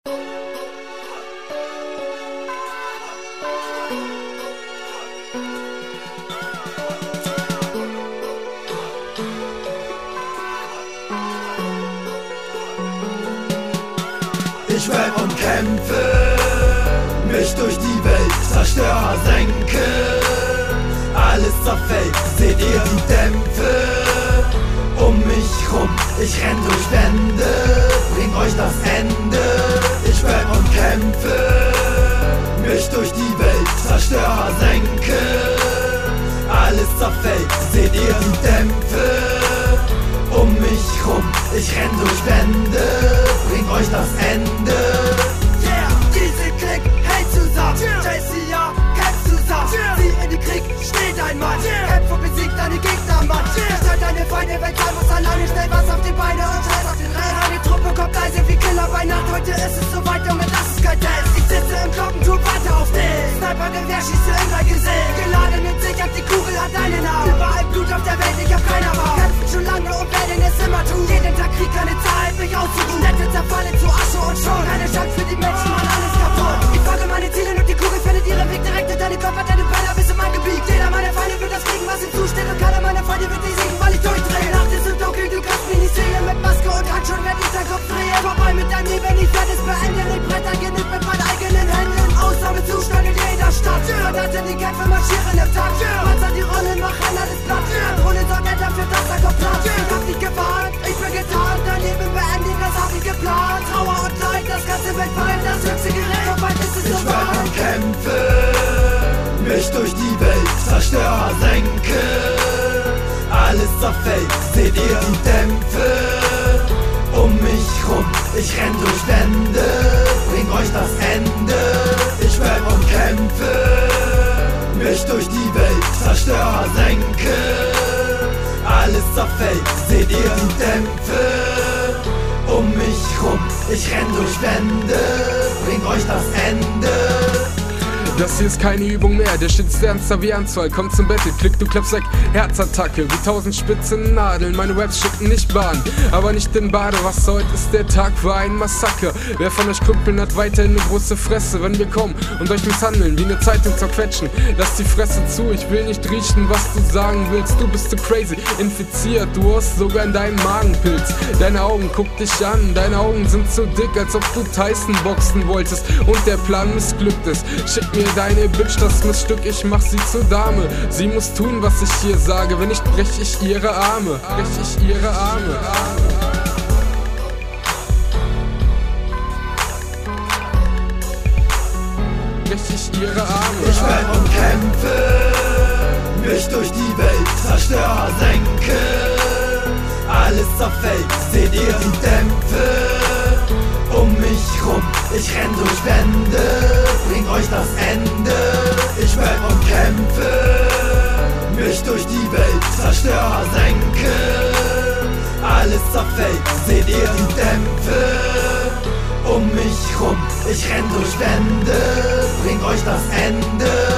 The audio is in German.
Ich rap und kämpfe, mich durch die Welt, Zerstörer senke, alles zerfällt, seht ihr die Dämpfe um mich rum, ich renn durch Wände, bring euch das Ende. Ich rap und kämpfe, mich durch die Welt, Zerstörer senke, alles zerfällt, seht ihr die Dämpfe um mich rum, ich renn durch Wände, bring euch das Ende. Yeah, diese Klick hält zusammen, JCA kämpft zusammen, zieh in den Krieg, steht ein Mann, kämpf und besiegt deine Gegner, Mann. Stört deine Feinde, wenn kein muss alleine, schnell was auf die Beine und scheiß auf den Rest. Die Truppe kommt leise wie Killer bei Nacht, heute ist es soweit, Junge, das ist kein Test. Ich sitze im Glockenturm, warte auf dich, Sniper-Gewehr, schieße in dein Gesicht, geladen in Sicherheit, die Kugel hat deinen Namen. Überall Blut auf der Welt, ich hab keiner Wahl, kämpfen schon lange und werden es immer tun. Jeden Tag Krieg, keine Zeit, mich auszuruhen, Städte zerfallen zu Asche und schon keine Chance für die Menschen, Mann, alles kaputt. Ich folge meine Ziele und die Kugel findet ihren Weg direkt in deine Körper, deine Beine bis in mein Gebiet. Jeder meiner Feinde wird das kriegen, was ihm zusteht, und keiner meiner Feinde wird die siegen, weil ich durchdrehe. Nacht ist im Dunkeln, du kannst mich nicht sehen, mit Maske und Handschuhen werd ich dein Kopf drehen. Vorbei mit deinem Leben, ich werd es beenden, ich bretter genug mit meinen eigenen Händen. Ausnahmezustand in jeder Stadt, Soldaten, die Kämpfe marschieren im Takt, Panzer, die rollen, machen alles platt, Drohnen sorgen dafür, dass er kommt Platz. Ich hab nicht gewarnt, ich bin getan, dein Leben beenden, das hab ich geplant. Trauer und Leid, das ganze Weltfeind, das höchste Gerät, und bald ist es so weit. Ich kämpfe, mich durch die Welt, Zerstörer senke, alles zerfällt, seht ihr die Dämpfe um mich rum, ich renn durch Wände, bring euch das Ende. Ich rap und kämpfe, mich durch die Welt, Zerstörer senke, alles zerfällt, seht ihr die Dämpfe um mich rum, ich renn durch Wände, bring euch das Ende. Das hier ist keine Übung mehr, der Shit ist ernster wie Anzahl. Komm zum Battle, klick, du klappst weg, Herzattacke wie 1000 spitze Nadeln. Meine Raps schicken nicht Bahn, aber nicht in Badewasser. Heute ist der Tag für ein Massaker. Wer von euch Krüppeln hat weiterhin eine große Fresse. Wenn wir kommen und euch misshandeln, wie eine Zeitung zerquetschen, lass die Fresse zu, ich will nicht riechen, was du sagen willst. Du bist zu crazy, infiziert, du hast sogar in deinem Magenpilz. Deine Augen, guck dich an, deine Augen sind so dick, als ob du Tyson boxen wolltest und der Plan missglückt ist. Schick mir deine Bitch das Missstück, ich mach sie zur Dame. Sie muss tun, was ich hier sage, wenn nicht brech ich ihre Arme. Brech ich ihre Arme. Brech ich ihre Arme. Ich rap und kämpfe, mich durch die Welt, Zerstörer senke, alles zerfällt, seht ihr die Dämpfe um mich rum, ich renn durch Wände, bring euch das Ende. Ich rap und kämpfe, mich durch die Welt, Zerstörer senke, alles zerfällt, seht ihr die Dämpfe um mich rum, ich renn durch Wände, bring euch das Ende.